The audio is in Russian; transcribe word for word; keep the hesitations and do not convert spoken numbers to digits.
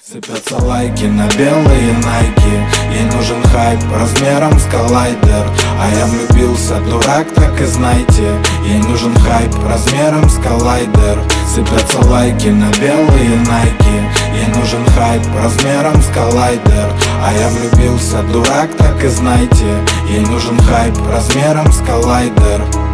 Сыпятся лайки на белые найки. Ей нужен хайп размером с коллайдер. А я влюбился, дурак, так и знайте. Ей нужен хайп размером с коллайдер. Сыпятся лайки на белые найки. Ей нужен хайп размером с коллайдер. А я влюбился, дурак, так и знайте. Ей нужен хайп размером с коллайдер.